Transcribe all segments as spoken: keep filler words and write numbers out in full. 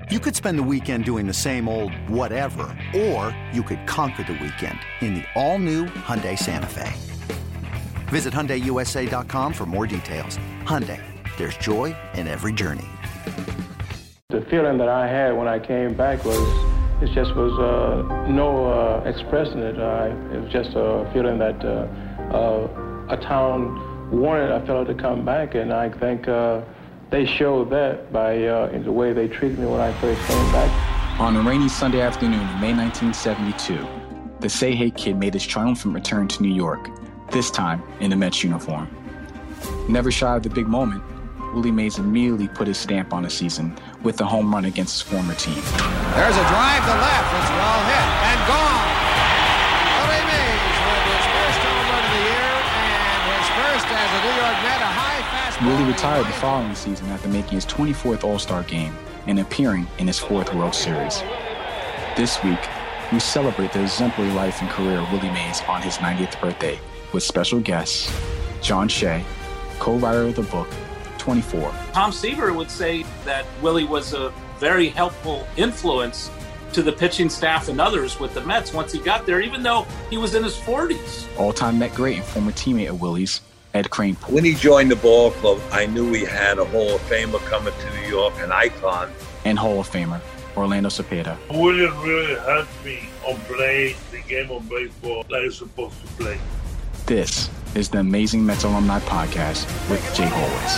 You could spend the weekend doing the same old whatever, or you could conquer the weekend in the all-new Hyundai Santa Fe. Visit Hyundai U S A dot com for more details. Hyundai, there's joy in every journey. The feeling that I had when I came back was, it just was uh, no uh, expressing it. Uh, it was just a feeling that uh, uh, a town wanted a fellow to come back, and I think uh, they showed that by uh, in the way they treated me when I first came back. On a rainy Sunday afternoon in May nineteen seventy-two, the Say Hey Kid made his triumphant return to New York, this time in a Mets uniform. Never shy of the big moment, Willie Mays immediately put his stamp on the season with a home run against his former team. There's a drive to left. It's well hit and gone. Willie Mays with his first home run of the year and his first as a New York Met, a high fastball. Willie retired the following season after making his twenty-fourth All-Star game and appearing in his fourth World Series. This week, we celebrate the exemplary life and career of Willie Mays on his ninetieth birthday with special guests, John Shea, co-writer of the book, twenty-four. Tom Seaver would say that Willie was a very helpful influence to the pitching staff and others with the Mets once he got there, even though he was in his forties. All-time Met great and former teammate of Willie's, Ed Kranepool. When he joined the ball club, I knew he had a Hall of Famer coming to New York, an icon. And Hall of Famer, Orlando Cepeda. Willie really helped me on play the game of baseball that you're supposed to play. This is the Amazing Mets Alumni Podcast with Jay Horwitz.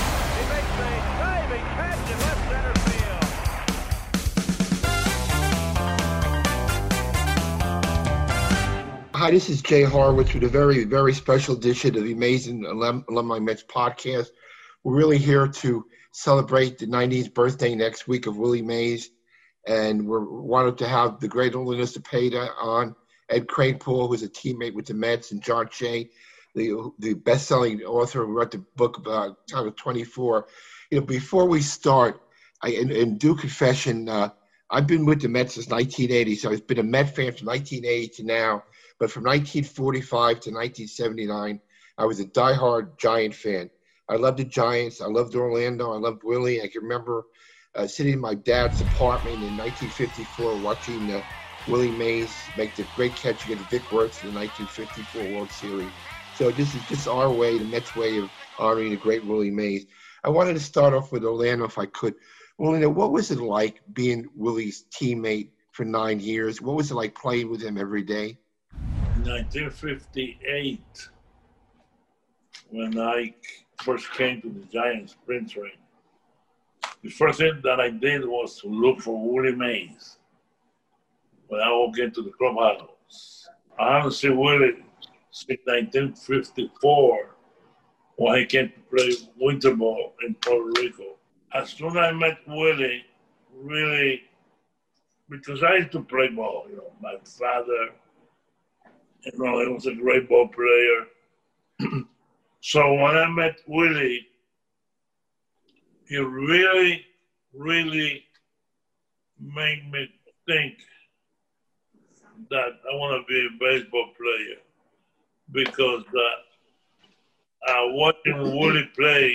Hi, this is Jay Horwitz with a very, very special edition of the Amazing Alum- Alumni Mets Podcast. We're really here to celebrate the ninetieth birthday next week of Willie Mays, and we're wanted to have the great Orlando Cepeda on, Ed Kranepool, who's a teammate with the Mets, and John Shea, the the best-selling author who wrote the book about Time of twenty-four. You know, before we start, I in, in due confession, uh, I've been with the Mets since nineteen eighty, so I've been a Met fan from nineteen eighty to now. But from nineteen forty-five to nineteen seventy-nine, I was a diehard Giant fan. I loved the Giants. I loved Orlando. I loved Willie. I can remember uh, sitting in my dad's apartment in nineteen fifty-four watching uh, Willie Mays make the great catch against Vic Wertz in the nineteen fifty-four World Series. So this is just our way, the Mets' way of honoring the great Willie Mays. I wanted to start off with Orlando if I could. Orlando, what was it like being Willie's teammate for nine years? What was it like playing with him every day? nineteen fifty-eight, when I first came to the Giants spring training, the first thing that I did was to look for Willie Mays when I walked into the clubhouse. I haven't seen Willie since nineteen fifty-four when he came to play winter ball in Puerto Rico. As soon as I met Willie, really, because I used to play ball, you know, my father, you know, he was a great ball player. So when I met Willie, he really, really made me think that I want to be a baseball player, because uh, uh, watching Willie play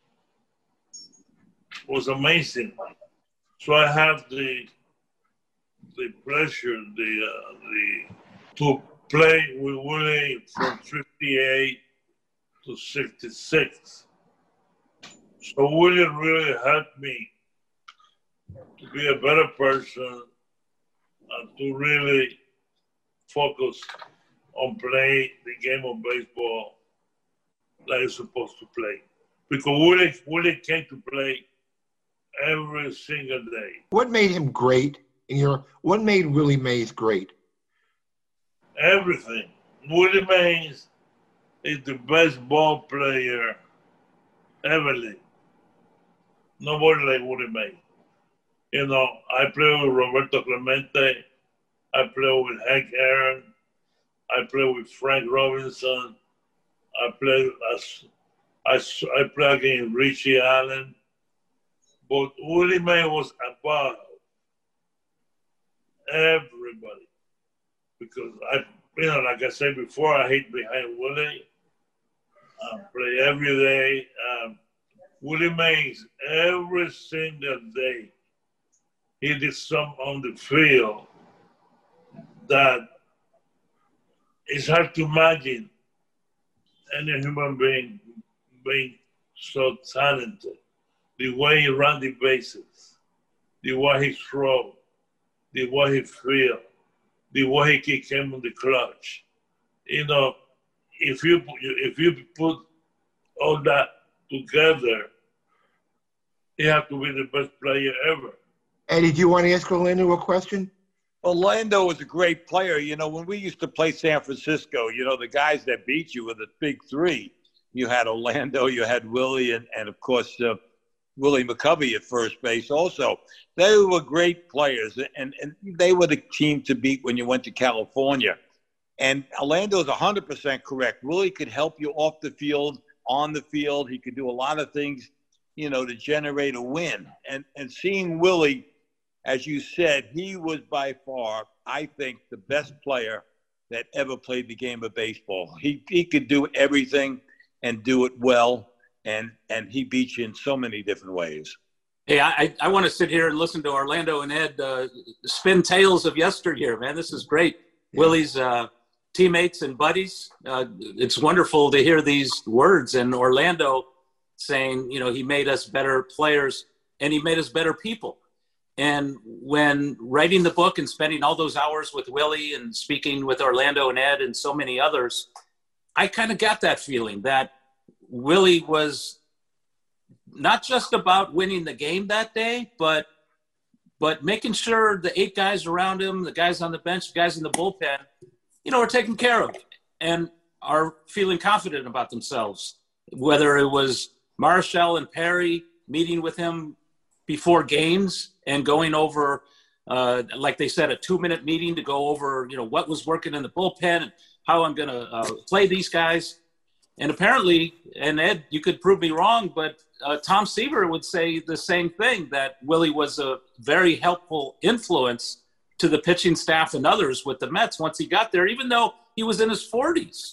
was amazing. So I have the the pleasure, the uh, the to play with Willie from fifty-eight to sixty-six. So Willie really helped me to be a better person and to really focus on playing the game of baseball that you're supposed to play. Because Willie, Willie came to play every single day. What made him great? In your, what made Willie Mays great? Everything. Willie Mays is the best ball player ever lived. Nobody like Willie Mays. You know, I play with Roberto Clemente. I play with Hank Aaron. I play with Frank Robinson. I play as I, I play against Richie Allen. But Willie Mays was above everybody. Because I, you know, like I said before, I hit behind Willie. I play every day. Um, Willie Mays, every single day, he did some on the field that it's hard to imagine any human being being so talented. The way he ran the bases, the way he threw, the way he feel, the way he came on the clutch. You know, if you if you put all that together, you have to be the best player ever. Eddie, do you want to ask Orlando a question? Orlando was a great player. You know, when we used to play San Francisco, you know, the guys that beat you were the big three. You had Orlando, you had Willie, and, and of course, uh, Willie McCovey at first base also. They were great players, and, and they were the team to beat when you went to California. And Orlando's one hundred percent correct. Willie could help you off the field, on the field. He could do a lot of things, you know, to generate a win. And, and seeing Willie, as you said, he was by far, I think, the best player that ever played the game of baseball. He he could do everything and do it well, and and he beat you in so many different ways. Hey, I I want to sit here and listen to Orlando and Ed uh, spin tales of yesteryear, man. This is great. Yeah. Willie's uh, teammates and buddies. Uh, it's wonderful to hear these words. And Orlando saying, you know, he made us better players and he made us better people. And when writing the book and spending all those hours with Willie and speaking with Orlando and Ed and so many others, I kind of got that feeling that Willie was not just about winning the game that day, but but making sure the eight guys around him, the guys on the bench, the guys in the bullpen, you know, are taken care of and are feeling confident about themselves. Whether it was Marshall and Perry meeting with him before games and going over, uh, like they said, a two-minute meeting to go over, you know, what was working in the bullpen and how I'm going to uh, play these guys. And apparently, and Ed, you could prove me wrong, but uh, Tom Seaver would say the same thing, that Willie was a very helpful influence to the pitching staff and others with the Mets once he got there, even though he was in his forties.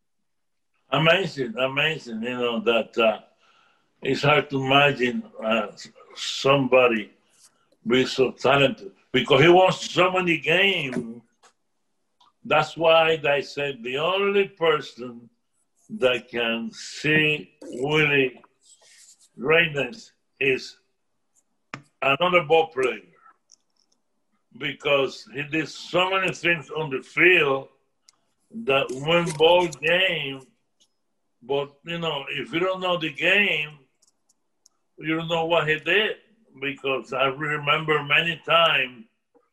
Amazing, amazing, you know, that uh, it's hard to imagine uh, somebody be so talented because he won so many games. That's why they said the only person that can see Willie greatness is another ball player, because he did so many things on the field that win ball game. But, you know, if you don't know the game, you don't know what he did, because I remember many times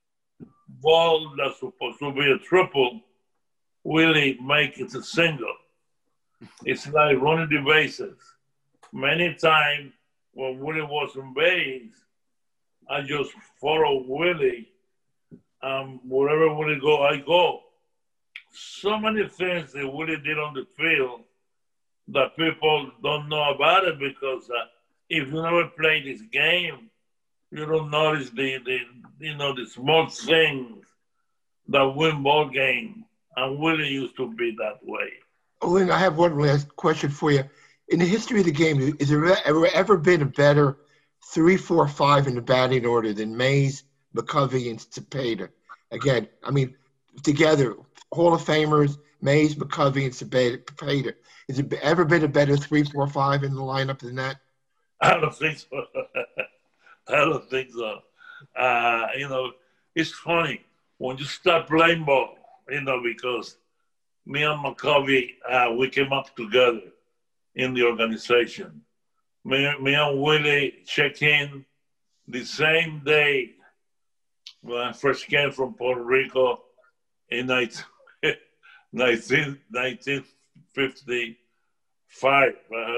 ball that's supposed to be a triple, Willie make it a single. It's like running the bases. Many times when Willie was on base, I just follow Willie. Um, wherever Willie go, I go. So many things that Willie did on the field that people don't know about it, because uh, if you never play this game, you don't notice the, the you know the small things that win ball game. And Willie used to be that way. Lynn, I have one last question for you. In the history of the game, is there ever, ever been a better three, four, five in the batting order than Mays, McCovey, and Cepeda? Again, I mean, together, Hall of Famers, Mays, McCovey, and Cepeda. Has it ever been a better three, four, five in the lineup than that? I don't think so. I don't think so. Uh, you know, it's funny when you start playing ball, you know, because me and McCovey, uh, we came up together in the organization. Me, me and Willie check in the same day when I first came from Puerto Rico in nineteen fifty-five.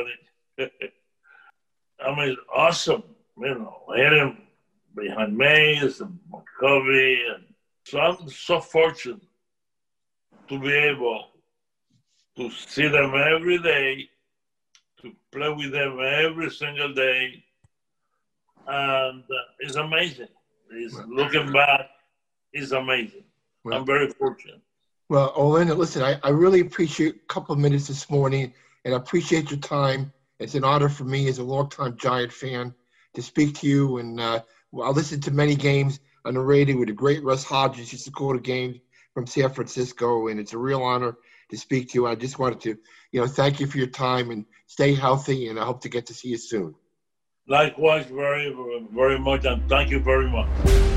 I mean, awesome, you know, hitting behind Mays and McCovey. And so I'm so fortunate to be able to see them every day, to play with them every single day. And uh, it's amazing. It's, looking back, it's amazing. Well, I'm very fortunate. Well, Orlando, listen, I, I really appreciate a couple of minutes this morning, and I appreciate your time. It's an honor for me as a longtime Giant fan to speak to you, and uh, well, I listened to many games on the radio with the great Russ Hodges. Used to call the game from San Francisco, and it's a real honor to speak to you. I just wanted to, you know, thank you for your time and stay healthy, and I hope to get to see you soon. Likewise, very, very much, and thank you very much.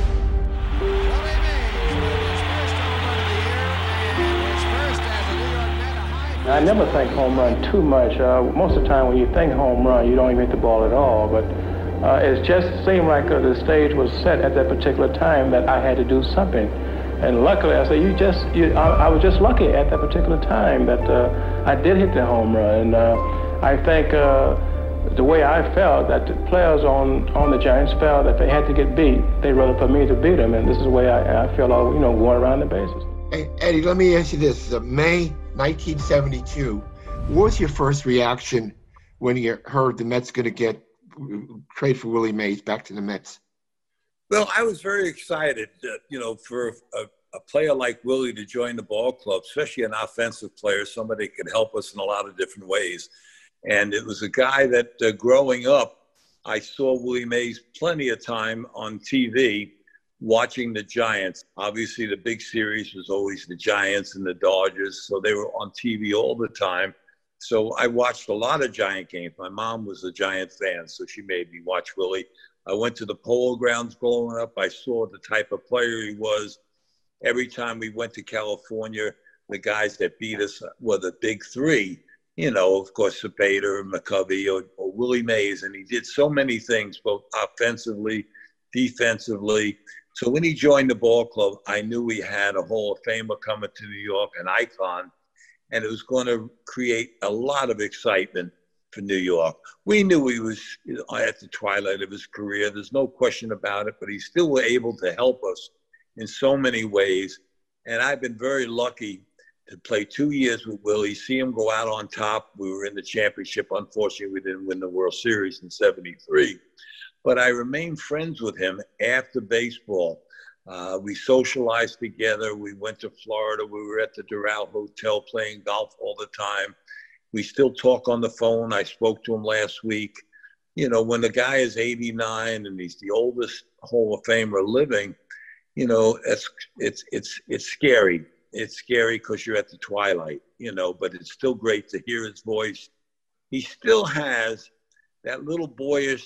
I never think home run too much. Uh, most of the time when you think home run, you don't even hit the ball at all. But uh, it just seemed like uh, the stage was set at that particular time that I had to do something. And luckily, I said, you just, you, I, I was just lucky at that particular time that uh, I did hit the home run. And uh, I think uh, the way I felt, that the players on, on the Giants felt that they had to get beat. They'd rather for me to beat them. And this is the way I, I feel, you know, going around the bases. Hey, Eddie, let me ask you this. Uh, May nineteen seventy-two, what was your first reaction when you heard the Mets going to get trade for Willie Mays back to the Mets? Well, I was very excited, uh, you know, for a, a player like Willie to join the ball club, especially an offensive player, somebody that could help us in a lot of different ways. And it was a guy that uh, growing up, I saw Willie Mays plenty of time on T V watching the Giants. Obviously, the big series was always the Giants and the Dodgers, so they were on T V all the time. So I watched a lot of Giant games. My mom was a Giant fan, so she made me watch Willie. I went to the Polo Grounds growing up. I saw the type of player he was. Every time we went to California, the guys that beat us were the big three. You know, of course, Cepeda, McCovey, or, or Willie Mays. And he did so many things, both offensively, defensively. So when he joined the ball club, I knew we had a Hall of Famer coming to New York, an icon, and it was going to create a lot of excitement for New York. We knew he was, you know, at the twilight of his career. There's no question about it, but he still was able to help us in so many ways. And I've been very lucky to play two years with Willie, see him go out on top. We were in the championship. Unfortunately, we didn't win the World Series in seventy-three. But I remained friends with him after baseball. Uh, we socialized together. We went to Florida. We were at the Doral Hotel playing golf all the time. We still talk on the phone. I spoke to him last week. You know, when the guy is eighty-nine and he's the oldest Hall of Famer living, you know, it's it's it's it's scary. It's scary because you're at the twilight, you know, but it's still great to hear his voice. He still has that little boyish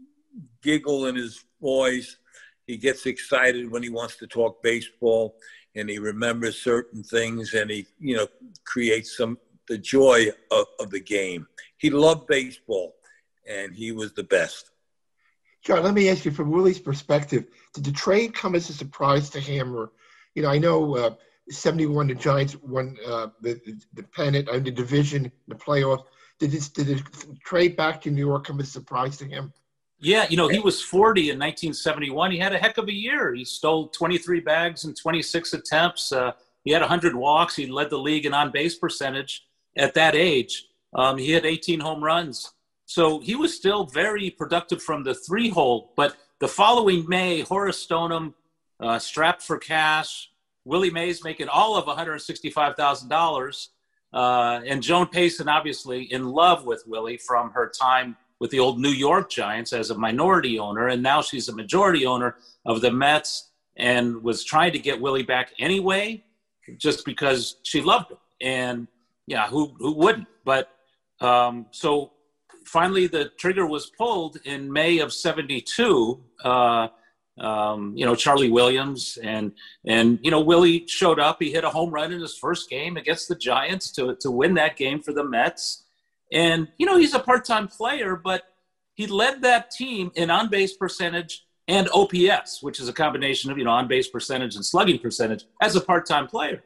giggle in his voice. He gets excited when he wants to talk baseball, and he remembers certain things, and he, you know, creates some the joy of, of the game. He loved baseball, and he was the best. John, let me ask you, from Willie's perspective, did the trade come as a surprise to him? Or, you know, I know uh, seventy-one, the Giants won uh, the, the, the pennant, and the division, the playoffs. Did this, did the trade back to New York come as a surprise to him? Yeah, you know, he was forty in nineteen seventy-one. He had a heck of a year. He stole twenty-three bags in twenty-six attempts. Uh, he had one hundred walks. He led the league in on-base percentage at that age. Um, he had eighteen home runs. So he was still very productive from the three-hole. But the following May, Horace Stoneham, uh, strapped for cash, Willie Mays making all of one hundred sixty-five thousand dollars, uh, and Joan Payson, obviously, in love with Willie from her time with the old New York Giants as a minority owner, and now she's a majority owner of the Mets, and was trying to get Willie back anyway, just because she loved him. And yeah, who who wouldn't? But um, so finally the trigger was pulled in May of seventy-two. Uh, um, you know, Charlie Williams and and you know, Willie showed up. He hit a home run in his first game against the Giants to to win that game for the Mets. And, you know, he's a part-time player, but he led that team in on-base percentage and O P S, which is a combination of, you know, on-base percentage and slugging percentage as a part-time player.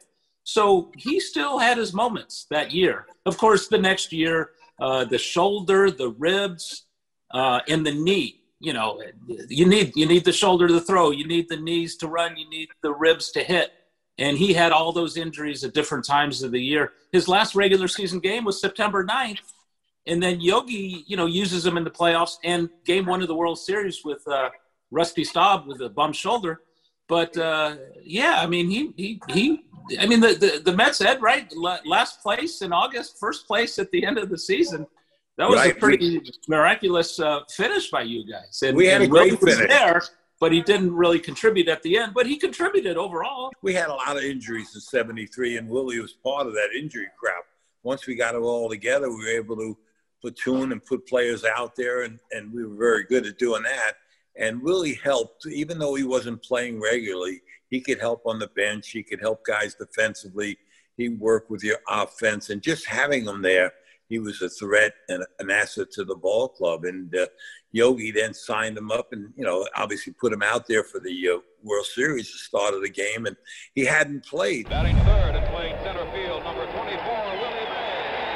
So he still had his moments that year. Of course, the next year, uh, the shoulder, the ribs, uh, and the knee, you know, you need, you need the shoulder to throw. You need the knees to run. You need the ribs to hit. And he had all those injuries at different times of the year. His last regular season game was September ninth. And then Yogi, you know, uses him in the playoffs and game one of the World Series with uh, Rusty Staub with a bum shoulder. But, uh, yeah, I mean, he, he, he, I mean, the, the, the Mets, Ed, right? Last place in August, first place at the end of the season. That was right. a pretty we, miraculous uh, finish by you guys. And, we had and a great Willie finish. Was there. but he didn't really contribute at the end. But he contributed overall. We had a lot of injuries in seventy-three, and Willie was part of that injury crowd. Once we got it all together, we were able to platoon and put players out there, and, and we were very good at doing that. And Willie helped, even though he wasn't playing regularly, he could help on the bench. He could help guys defensively. He worked with your offense, and just having him there, he was a threat and an asset to the ball club. And uh, Yogi then signed him up and, you know, obviously put him out there for the uh, World Series, the start of the game. And he hadn't played. Batting third and playing center field, number twenty-four, Willie Mays.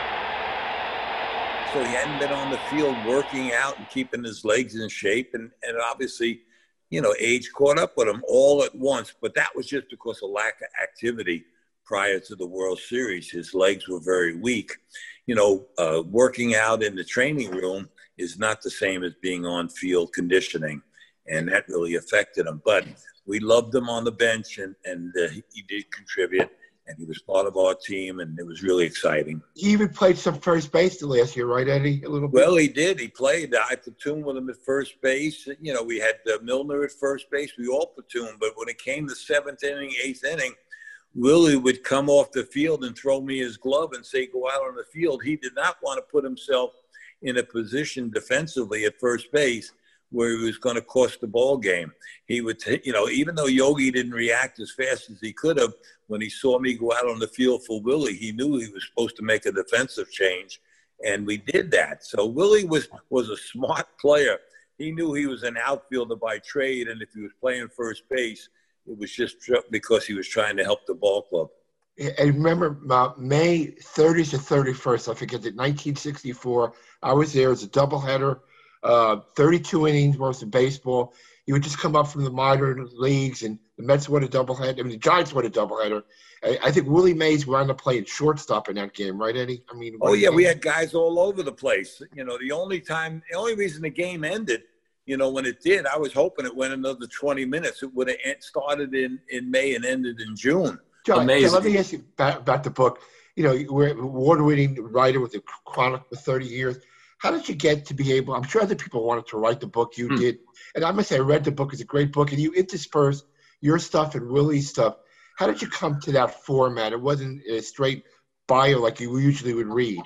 So he hadn't been on the field working out and keeping his legs in shape. And, and obviously, you know, age caught up with him all at once. But that was just because of lack of activity prior to the World Series. His legs were very weak. You know, uh, working out in the training room is not the same as being on field conditioning, and that really affected him. But we loved him on the bench, and, and uh, he did contribute, and he was part of our team, and it was really exciting. He even played some first base the last year, right, Eddie? A little bit. Well, he did. He played. I platooned with him at first base. You know, we had uh, Milner at first base. We all platooned. But when it came to seventh inning, eighth inning, Willie would come off the field and throw me his glove and say, go out on the field. He did not want to put himself in a position defensively at first base where he was going to cost the ball game. He would, t- you know, even though Yogi didn't react as fast as he could have, when he saw me go out on the field for Willie, he knew he was supposed to make a defensive change, and we did that. So Willie was, was a smart player. He knew he was an outfielder by trade, and if he was playing first base, it was just because he was trying to help the ball club. I remember uh, May thirtieth to thirty-first, I forget it, nineteen sixty-four. I was there as a doubleheader, uh, thirty-two innings worth of baseball. You would just come up from the minor leagues, and the Mets won a doubleheader. I mean, the Giants won a doubleheader. I, I think Willie Mays wound up playing shortstop in that game, right, Eddie? I mean, oh yeah, we had guys all over the place. You know, the only time, the only reason the game ended, you know, when it did, I was hoping it went another twenty minutes. It would have started in, in May and ended in June. John, Amazing. John, let me ask you about, about the book. You know, you were an award-winning writer with the Chronicle for thirty years. How did you get to be able – I'm sure other people wanted to write the book you hmm. did. And I must say, I read the book. It's a great book. And you interspersed your stuff and Willie's stuff. How did you come to that format? It wasn't a straight bio like you usually would read.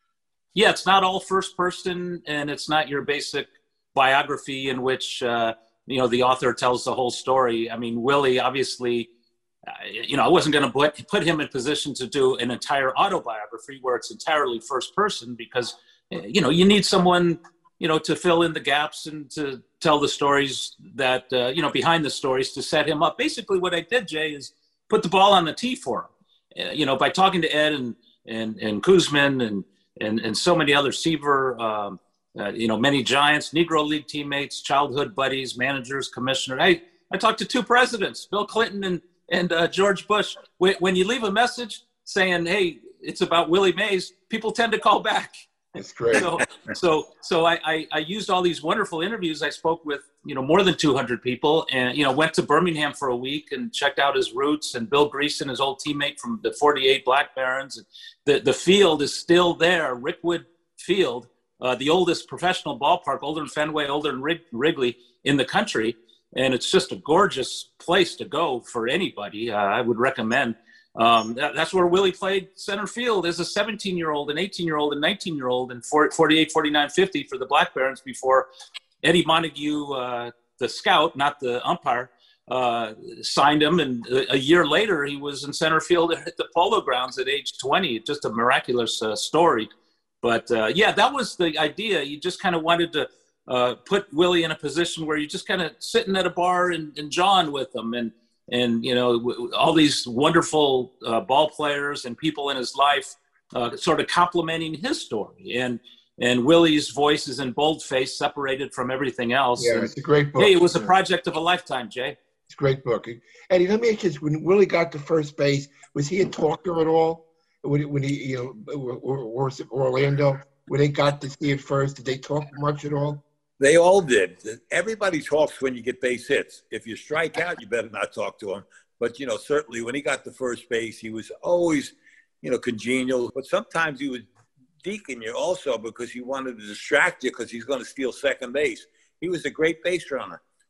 Yeah, it's not all first person, and it's not your basic biography in which, uh, you know, the author tells the whole story. I mean, Willie, obviously – you know, I wasn't going to put, put him in position to do an entire autobiography where it's entirely first person because, you know, you need someone, you know, to fill in the gaps and to tell the stories that, uh, you know, behind the stories to set him up. Basically what I did, Jay, is put the ball on the tee for him, uh, you know, by talking to Ed and, and, and Koosman and, and, and so many other Seaver, um, uh, you know, many Giants, Negro League teammates, childhood buddies, managers, commissioner. I, I talked to two presidents, Bill Clinton and, And uh, George Bush. When, when you leave a message saying, "Hey, it's about Willie Mays," people tend to call back. That's great. So, so, so I, I, I used all these wonderful interviews. I spoke with, you know, more than two hundred people, and you know, went to Birmingham for a week and checked out his roots. And Bill Greason, his old teammate from the forty-eight Black Barons. The the field is still there, Rickwood Field, uh, the oldest professional ballpark, older than Fenway, older than Wrig- Wrigley in the country. And it's just a gorgeous place to go for anybody. Uh, I would recommend. Um, that, that's where Willie played center field as a seventeen-year-old, an eighteen-year-old, and nineteen-year-old, and forty-eight, forty-nine, fifty for the Black Barons before Eddie Montague, uh, the scout, not the umpire, uh, signed him. And a, a year later, he was in center field at the Polo Grounds at age twenty. Just a miraculous uh, story. But, uh, yeah, that was the idea. You just kind of wanted to Uh, put Willie in a position where you're just kind of sitting at a bar and, and jawing with him and, and you know, w- all these wonderful uh, ball players and people in his life uh, sort of complimenting his story. And and Willie's voice is in boldface, separated from everything else. Yeah, and, it's a great book. Hey, it was a project of a lifetime, Jay. It's a great book. Eddie, let me ask you this. When Willie got to first base, was he a talker at all? When, when he, you know, or, or was it Orlando, when they got to see it first, did they talk much at all? They all did. Everybody talks when you get base hits. If you strike out, you better not talk to him. But, you know, certainly when he got to first base, he was always, you know, congenial. But sometimes he would deacon you also because he wanted to distract you because he's going to steal second base. He was a great base runner.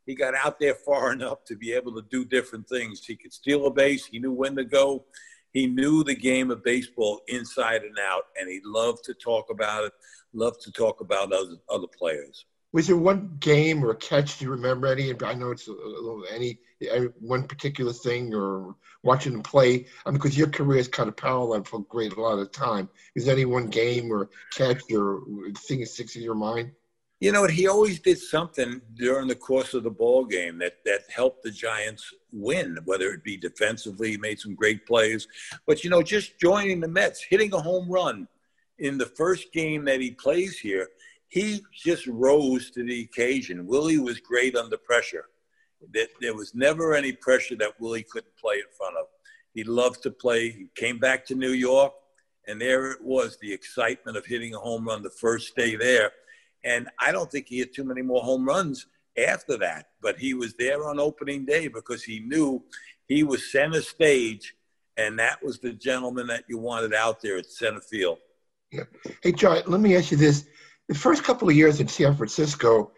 he got out there far enough to be able to do different things. He could steal a base. He knew when to go. He knew the game of baseball inside and out, and he loved to talk about it, loved to talk about other, other players. Was there one game or catch you remember, Eddie? I know it's a little, any one particular thing or watching him play. I mean, because your career is kind of parallel for a great a lot of the time. Is there any one game or catch or thing that sticks in your mind? You know, he always did something during the course of the ball game that, that helped the Giants win, whether it be defensively, he made some great plays. But, you know, just joining the Mets, hitting a home run in the first game that he plays here, he just rose to the occasion. Willie was great under pressure. There was never any pressure that Willie couldn't play in front of. He loved to play. He came back to New York, and there it was, the excitement of hitting a home run the first day there. And I don't think he hit too many more home runs after that. But he was there on opening day because he knew he was center stage, and that was the gentleman that you wanted out there at center field. Yeah. Hey, John, let me ask you this. The first couple of years in San Francisco,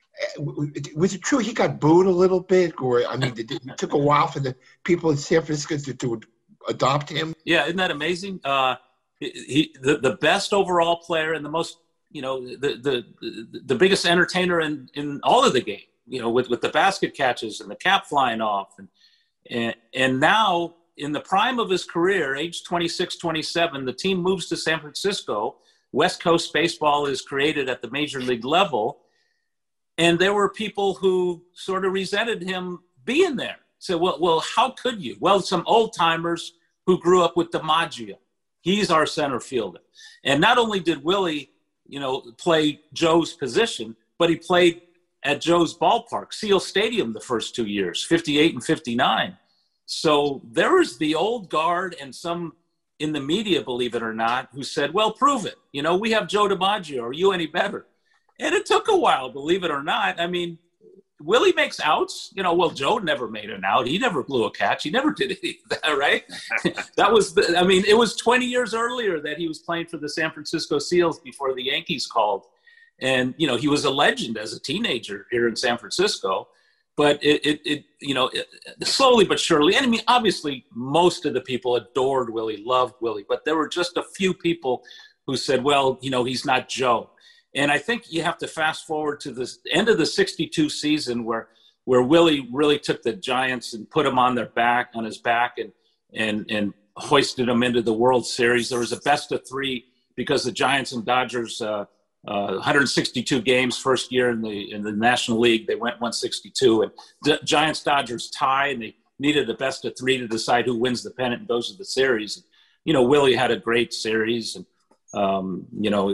was it true he got booed a little bit? Or, I mean, it took a while for the people in San Francisco to, to adopt him? Yeah, isn't that amazing? Uh, he, the, the best overall player and the most, you know, the the the biggest entertainer in, in all of the game, you know, with, with the basket catches and the cap flying off. And, and, and now, in the prime of his career, age twenty-six, twenty-seven, the team moves to San Francisco. West Coast baseball is created at the major league level. And there were people who sort of resented him being there. So, well, well, how could you? Well, some old timers who grew up with DiMaggio. He's our center fielder. And not only did Willie, you know, play Joe's position, but he played at Joe's ballpark, Seal Stadium, the first two years, fifty-eight and fifty-nine. So there was the old guard and some in the media, believe it or not, who said, well, prove it. You know, we have Joe DiMaggio. Are you any better? And it took a while, believe it or not. I mean, Willie makes outs. You know, well, Joe never made an out. He never blew a catch. He never did any of that, right? That was, the, I mean, it was twenty years earlier that he was playing for the San Francisco Seals before the Yankees called. And, you know, he was a legend as a teenager here in San Francisco. But it, it, it you know, it, slowly but surely, and I mean, obviously, most of the people adored Willie, loved Willie, but there were just a few people who said, well, you know, he's not Joe. And I think you have to fast forward to the end of the sixty-two season where where Willie really took the Giants and put them on their back, on his back, and and and hoisted them into the World Series. There was a best of three because the Giants and Dodgers, uh, uh, one hundred sixty-two games first year in the in the National League, they went one sixty-two, and D- Giants Dodgers tie, and they needed the best of three to decide who wins the pennant and goes to the series. You know, Willie had a great series, and um, you know,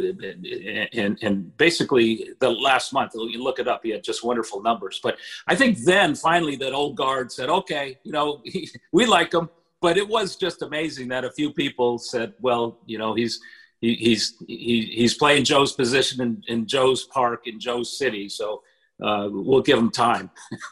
and and basically the last month, you look it up, he had just wonderful numbers. But I think then finally that old guard said, okay, you know, he, we like him, but it was just amazing that a few people said, well, you know, he's. He, he's he, he's playing Joe's position in, in Joe's park in Joe's city, so uh, we'll give him time.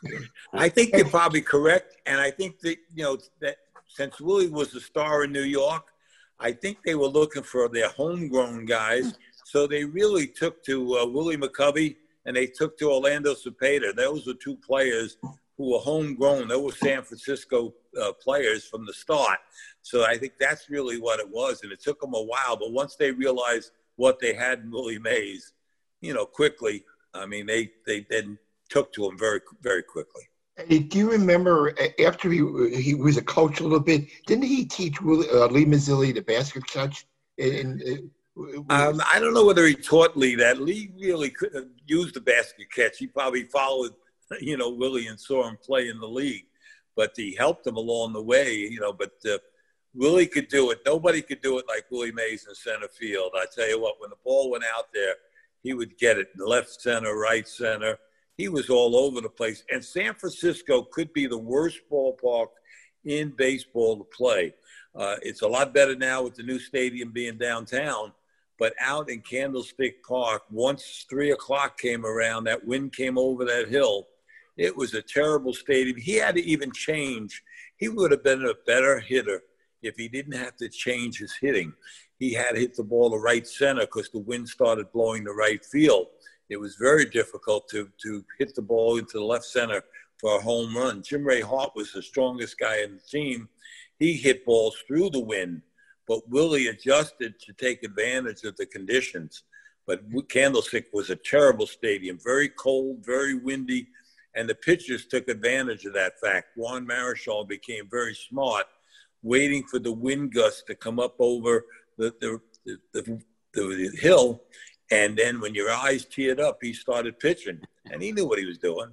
I think you're probably correct, and I think that you know that since Willie was a star in New York, I think they were looking for their homegrown guys, so they really took to uh, Willie McCovey and they took to Orlando Cepeda. Those were two players who were homegrown. They were San Francisco uh, players from the start. So I think that's really what it was. And it took them a while. But once they realized what they had in Willie Mays, you know, quickly, I mean, they, they then took to him very, very quickly. Hey, do you remember after he he was a coach a little bit, didn't he teach Willie, uh, Lee Mazzilli the basket catch? And, and, um, I don't know whether he taught Lee that. Lee really couldn't use the basket catch. He probably followed, you know, Willie and saw him play in the league. But he helped him along the way, you know, but uh, Willie could do it. Nobody could do it like Willie Mays in center field. I tell you what, when the ball went out there, he would get it in left center, right center. He was all over the place. And San Francisco could be the worst ballpark in baseball to play. Uh, it's a lot better now with the new stadium being downtown. But out in Candlestick Park, once three o'clock came around, that wind came over that hill. It was a terrible stadium. He had to even change. He would have been a better hitter if he didn't have to change his hitting. He had to hit the ball to right center because the wind started blowing the right field. it was very difficult to to hit the ball into the left center for a home run. Jim Ray Hart was the strongest guy in the team. He hit balls through the wind, but Willie adjusted to take advantage of the conditions. But Candlestick was a terrible stadium, very cold, very windy, and the pitchers took advantage of that fact. Juan Marichal became very smart, waiting for the wind gusts to come up over the the, the, the, the hill, and then when your eyes teared up, he started pitching, and he knew what he was doing.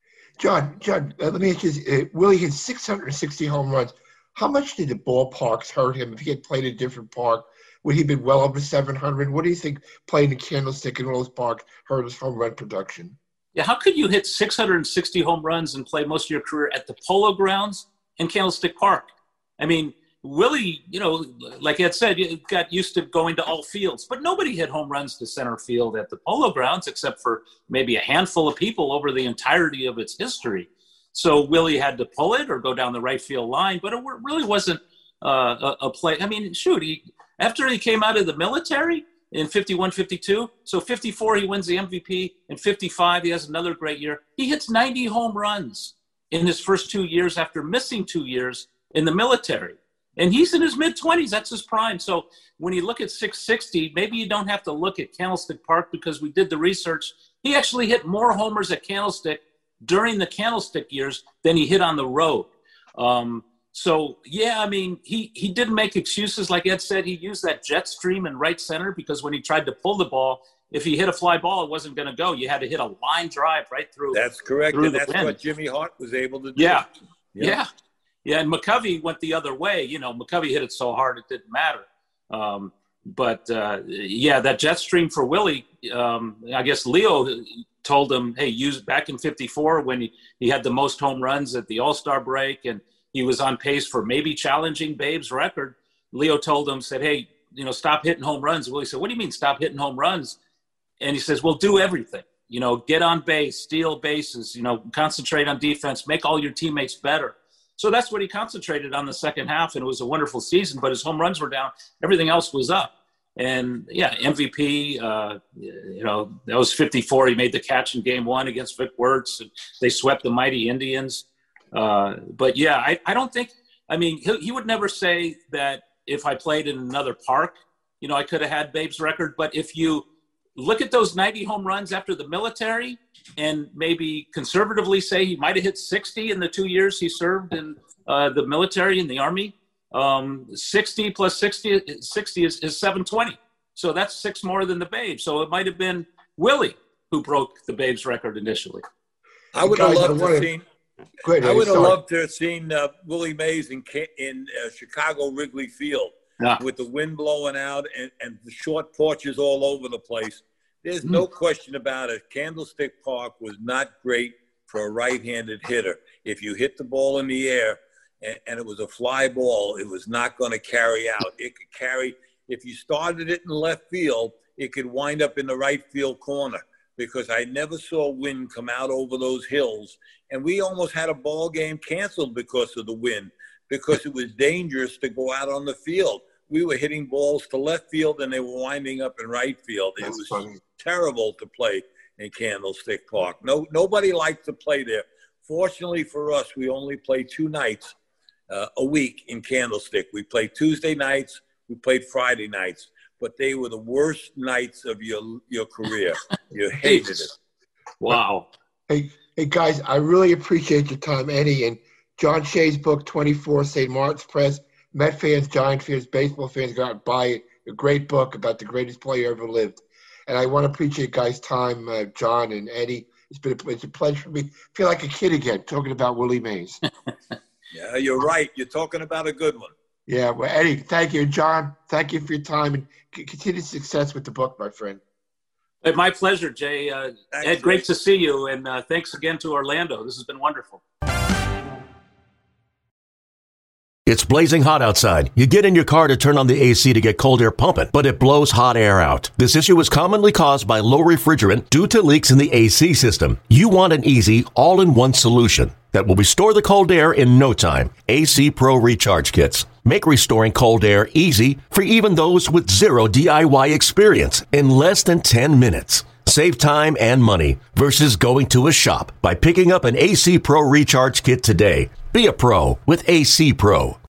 John, John, uh, let me ask you this. Uh, Willie hit six hundred sixty home runs. How much did the ballparks hurt him? If he had played a different park, would he have been well over seven hundred? What do you think playing the Candlestick in Rose Park hurt his home run production? Yeah, how could you hit six hundred sixty home runs and play most of your career at the Polo Grounds and Candlestick Park? I mean, Willie, you know, like Ed said, got used to going to all fields, but nobody hit home runs to center field at the Polo Grounds except for maybe a handful of people over the entirety of its history. So Willie had to pull it or go down the right field line, but it really wasn't uh, a, a play. I mean, shoot, he, after he came out of the military in fifty-one, fifty-two, so fifty-four, he wins the M V P. In fifty-five, he has another great year. He hits ninety home runs in his first two years after missing two years in the military. And he's in his mid-twenties. That's his prime. So when you look at six sixty, maybe you don't have to look at Candlestick Park because we did the research. He actually hit more homers at Candlestick during the Candlestick years than he hit on the road. Um, so, yeah, I mean, he, he didn't make excuses. Like Ed said, he used that jet stream in right center because when he tried to pull the ball, if he hit a fly ball, it wasn't going to go. You had to hit a line drive right through. That's correct. And that's wind. What Jimmy Hart was able to do. Yeah. Yeah. yeah. Yeah, and McCovey went the other way. You know, McCovey hit it so hard it didn't matter. Um, but, uh, yeah, that jet stream for Willie, um, I guess Leo told him, hey, use back in fifty-four when he, he had the most home runs at the All-Star break and he was on pace for maybe challenging Babe's record. Leo told him, said, hey, you know, stop hitting home runs. Willie said, what do you mean stop hitting home runs? And he says, well, do everything. You know, get on base, steal bases, you know, concentrate on defense, make all your teammates better. So that's what he concentrated on the second half, and it was a wonderful season, but his home runs were down. Everything else was up. And, yeah, M V P, uh, you know, that was fifty-four. He made the catch in game one against Vic Wertz. And they swept the mighty Indians. Uh, but, yeah, I, I don't think – I mean, he, he would never say that if I played in another park, you know, I could have had Babe's record. But if you look at those ninety home runs after the military and maybe conservatively say he might have hit sixty in the two years he served in uh, the military in the Army, um, sixty plus sixty, sixty is, is seven twenty. So that's six more than the Babe. So it might have been Willie who broke the Babe's record initially. I would have loved to have seen – I would have loved to have seen uh, Willie Mays in, in uh, Chicago Wrigley Field. Yeah. With the wind blowing out and, and the short porches all over the place. There's no question about it. Candlestick Park was not great for a right-handed hitter. If you hit the ball in the air and, and it was a fly ball, it was not going to carry out. It could carry – if you started it in left field, it could wind up in the right field corner because I never saw wind come out over those hills. And we almost had a ball game canceled because of the wind, because it was dangerous to go out on the field. We were hitting balls to left field and they were winding up in right field. It was funny. Terrible to play in Candlestick Park. No, nobody liked to play there. Fortunately for us, we only played two nights uh, a week in Candlestick. We played Tuesday nights, we played Friday nights, but they were the worst nights of your your career. You hated it. Wow. Hey, hey guys, I really appreciate your time, Eddie, and John Shea's book, twenty-four, Saint Martin's Press. Met fans, Giant fans, baseball fans got out and buy it. A great book about the greatest player ever lived. And I want to appreciate guys' time, uh, John and Eddie. It's been a, it's a pleasure for me. I feel like a kid again talking about Willie Mays. Yeah, you're right. You're talking about a good one. Yeah, well, Eddie, thank you. John, thank you for your time and c- continued success with the book, my friend. My pleasure, Jay. Uh, thanks, Ed, great Jay. to see you. And uh, thanks again to Orlando. This has been wonderful. It's blazing hot outside. You get in your car to turn on the A C to get cold air pumping, but it blows hot air out. This issue is commonly caused by low refrigerant due to leaks in the A C system. You want an easy, all-in-one solution that will restore the cold air in no time. A C Pro Recharge Kits make restoring cold air easy for even those with zero D I Y experience in less than ten minutes. Save time and money versus going to a shop by picking up an A C Pro Recharge Kit today. Be a pro with A C Pro.